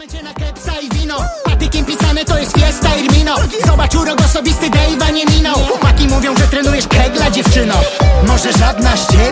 Zapraszamy cię na kepsa i wino. Patykiem pisane to jest fiesta Irmino. Zobacz urok osobisty Dave'a nie minął. Chłopaki mówią, że trenujesz kegla, dziewczyno. Może żadna z ciebie